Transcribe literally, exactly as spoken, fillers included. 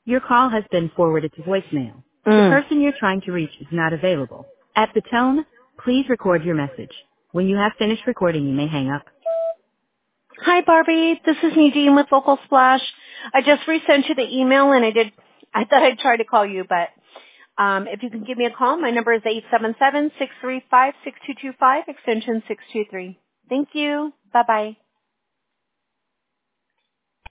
Your call has been forwarded to voicemail. The Mm. person you're trying to reach is not available. At the tone, please record your message. When you have finished recording, you may hang up. Hi, Barbie. This is Nadine with Local Splash. I just resent you the email, and I did. I thought I'd try to call you, but um, if you can give me a call, my number is eight seven seven, six three five, six two two five, extension six two three. Thank you. Bye-bye.